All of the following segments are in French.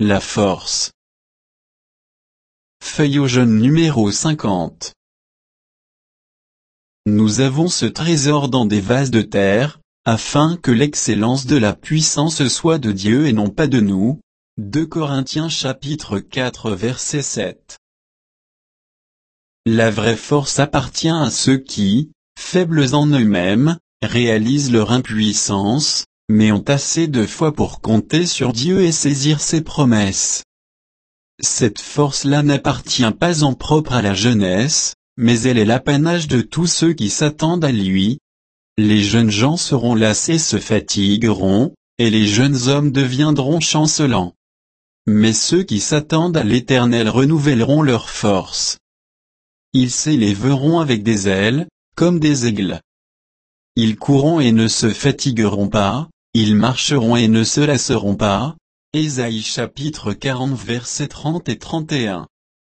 la force. Feuille au jaune numéro 50. Nous avons ce trésor dans des vases de terre, afin que l'excellence de la puissance soit de Dieu et non pas de nous. 2 Corinthiens chapitre 4 verset 7. La vraie force appartient à ceux qui, faibles en eux-mêmes, réalisent leur impuissance, mais ont assez de foi pour compter sur Dieu et saisir ses promesses. Cette force-là n'appartient pas en propre à la jeunesse, mais elle est l'apanage de tous ceux qui s'attendent à lui. Les jeunes gens seront lassés et se fatigueront, et les jeunes hommes deviendront chancelants. Mais ceux qui s'attendent à l'Éternel renouvelleront leur force. Ils s'élèveront avec des ailes, comme des aigles. Ils courront et ne se fatigueront pas, ils marcheront et ne se lasseront pas. Ésaïe chapitre 40 versets 30 et 31.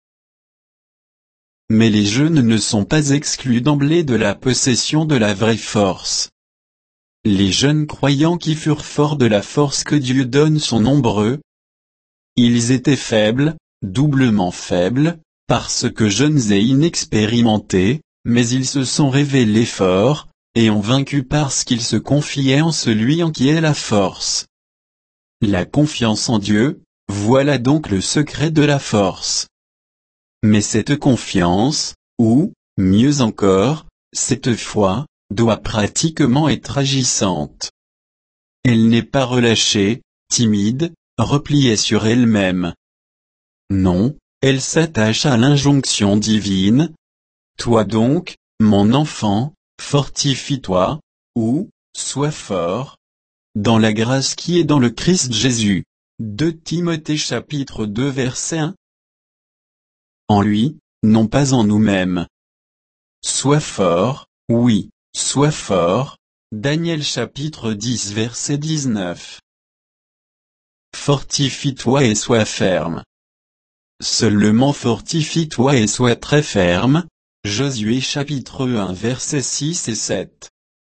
Mais les jeunes ne sont pas exclus d'emblée de la possession de la vraie force. Les jeunes croyants qui furent forts de la force que Dieu donne sont nombreux. Ils étaient faibles, doublement faibles, parce que jeunes et inexpérimentés, mais ils se sont révélés forts, et ont vaincu parce qu'ils se confiaient en celui en qui est la force. La confiance en Dieu, voilà donc le secret de la force. Mais cette confiance, ou, mieux encore, cette foi, doit pratiquement être agissante. Elle n'est pas relâchée, timide, repliée sur elle-même. Non, elle s'attache à l'injonction divine. Toi donc, mon enfant, fortifie-toi, ou, sois fort, dans la grâce qui est dans le Christ Jésus. 2 Timothée chapitre 2 verset 1. En lui, non pas en nous-mêmes. Sois fort, oui, sois fort. Daniel chapitre 10 verset 19. Fortifie-toi et sois ferme. Seulement fortifie-toi et sois très ferme. Josué chapitre 1 versets 6 et 7.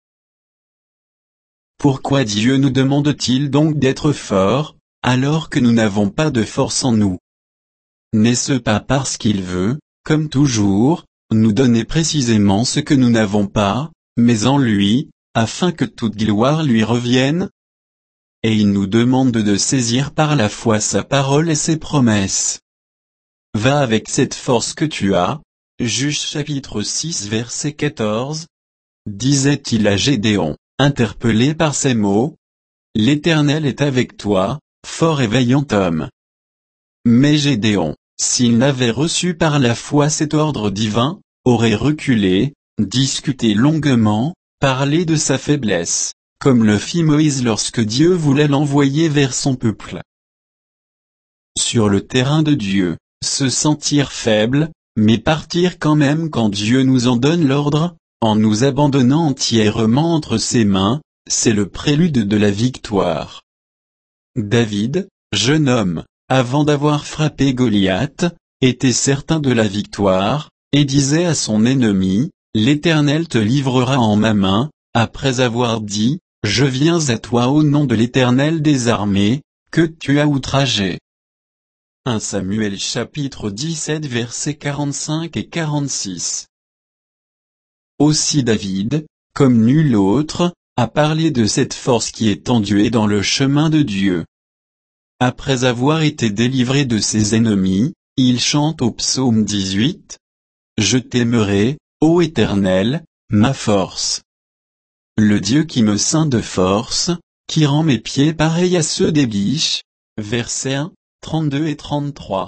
Pourquoi Dieu nous demande-t-il donc d'être forts, alors que nous n'avons pas de force en nous? N'est-ce pas parce qu'il veut, comme toujours, nous donner précisément ce que nous n'avons pas, mais en lui, afin que toute gloire lui revienne? Et il nous demande de saisir par la foi sa parole et ses promesses. Va avec cette force que tu as. Juge chapitre 6 verset 14. Disait-il à Gédéon, interpellé par ces mots. L'Éternel est avec toi, fort et vaillant homme. Mais Gédéon, s'il n'avait reçu par la foi cet ordre divin, aurait reculé, discuté longuement, parlé de sa faiblesse, comme le fit Moïse lorsque Dieu voulait l'envoyer vers son peuple. Sur le terrain de Dieu, se sentir faible, mais partir quand même quand Dieu nous en donne l'ordre, en nous abandonnant entièrement entre ses mains, c'est le prélude de la victoire. David, jeune homme, avant d'avoir frappé Goliath, était certain de la victoire, et disait à son ennemi, l'Éternel te livrera en ma main, après avoir dit, je viens à toi au nom de l'Éternel des armées, que tu as outragé. 1 Samuel chapitre 17 versets 45 et 46. Aussi David, comme nul autre, a parlé de cette force qui est en Dieu et dans le chemin de Dieu. Après avoir été délivré de ses ennemis, il chante au psaume 18. Je t'aimerai, ô Éternel, ma force. Le Dieu qui me ceint de force, qui rend mes pieds pareils à ceux des biches. Versets 1, 32 et 33.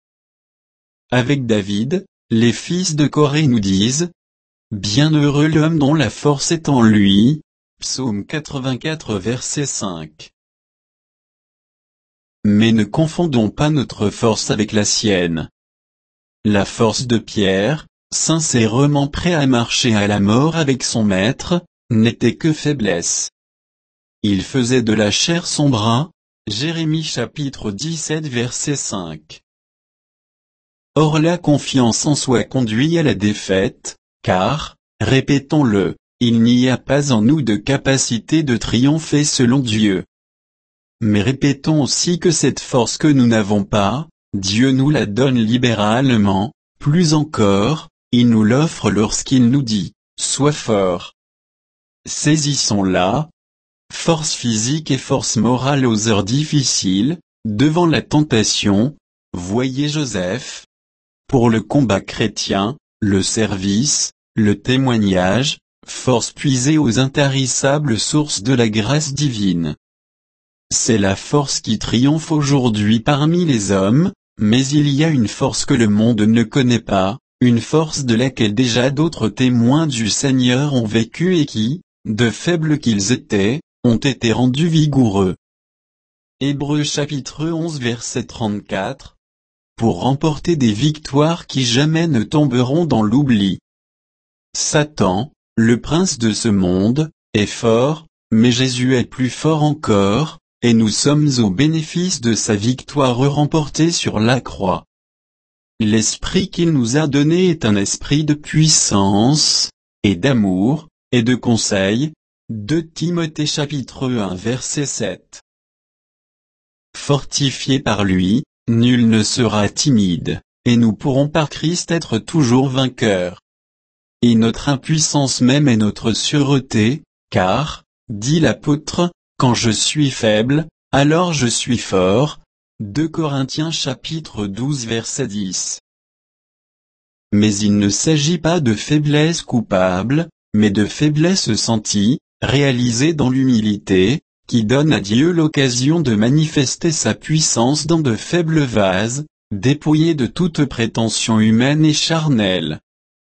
Avec David, les fils de Corée nous disent, bienheureux l'homme dont la force est en lui. Psaume 84 verset 5. Mais ne confondons pas notre force avec la sienne. La force de Pierre, sincèrement prêt à marcher à la mort avec son maître, n'était que faiblesse. Il faisait de la chair son bras. Jérémie chapitre 17 verset 5. Or la confiance en soi conduit à la défaite, car, répétons-le, il n'y a pas en nous de capacité de triompher selon Dieu. mais répétons aussi que cette force que nous n'avons pas, Dieu nous la donne libéralement, plus encore, il nous l'offre lorsqu'il nous dit, sois fort. Saisissons-la. Force physique et force morale aux heures difficiles, devant la tentation, voyez Joseph. Pour le combat chrétien, le service, le témoignage, force puisée aux intarissables sources de la grâce divine. C'est la force qui triomphe aujourd'hui parmi les hommes, mais il y a une force que le monde ne connaît pas, une force de laquelle déjà d'autres témoins du Seigneur ont vécu et qui, de faibles qu'ils étaient, ont été rendus vigoureux. Hébreux chapitre 11 verset 34. Pour remporter des victoires qui jamais ne tomberont dans l'oubli. Satan, le prince de ce monde, est fort, mais Jésus est plus fort encore, et nous sommes au bénéfice de sa victoire remportée sur la croix. L'esprit qu'il nous a donné est un esprit de puissance, et d'amour, et de conseil. 2 Timothée chapitre 1 verset 7. Fortifiés par lui, nul ne sera timide, et nous pourrons par Christ être toujours vainqueurs. Et notre impuissance même est notre sûreté, car, dit l'apôtre, quand je suis faible, alors je suis fort. 2 Corinthiens chapitre 12 verset 10. Mais il ne s'agit pas de faiblesse coupable, mais de faiblesse sentie, réalisée dans l'humilité, qui donne à Dieu l'occasion de manifester sa puissance dans de faibles vases, dépouillés de toute prétention humaine et charnelle.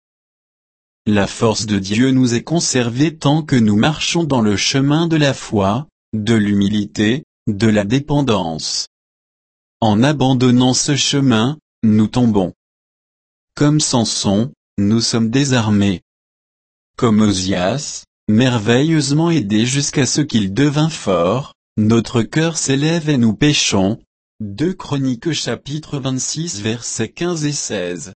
La force de Dieu nous est conservée tant que nous marchons dans le chemin de la foi, de l'humilité, de la dépendance. En abandonnant ce chemin, nous tombons. Comme Samson, nous sommes désarmés. Comme Osias, merveilleusement aidé jusqu'à ce qu'il devint fort, notre cœur s'élève et nous péchons. 2 Chroniques chapitre 26 versets 15 et 16.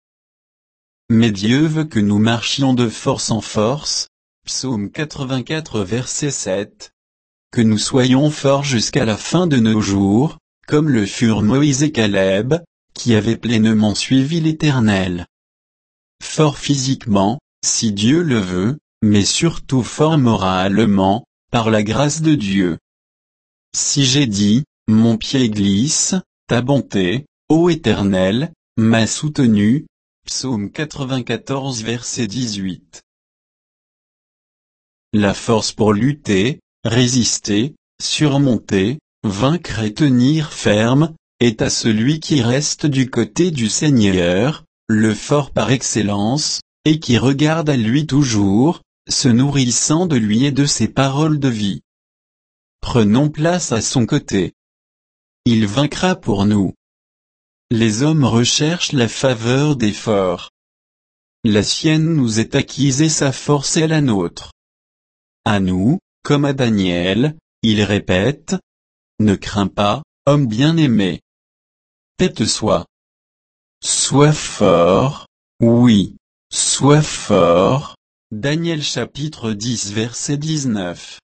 Mais Dieu veut que nous marchions de force en force, Psaume 84 verset 7. Que nous soyons forts jusqu'à la fin de nos jours, comme le furent Moïse et Caleb, qui avaient pleinement suivi l'Éternel. Forts physiquement, si Dieu le veut, mais surtout fort moralement, par la grâce de Dieu. Si j'ai dit, mon pied glisse, ta bonté, ô Éternel, m'a soutenu. Psaume 94 verset 18. La force pour lutter, résister, surmonter, vaincre et tenir ferme, est à celui qui reste du côté du Seigneur, le fort par excellence, et qui regarde à lui toujours, se nourrissant de lui et de ses paroles de vie. Prenons place à son côté. Il vaincra pour nous. Les hommes recherchent la faveur des forts. La sienne nous est acquise et sa force est la nôtre. À nous, comme à Daniel, il répète, « Ne crains pas, homme bien-aimé. Tais-toi. Sois fort, oui, sois fort. » Daniel chapitre 10 verset 19.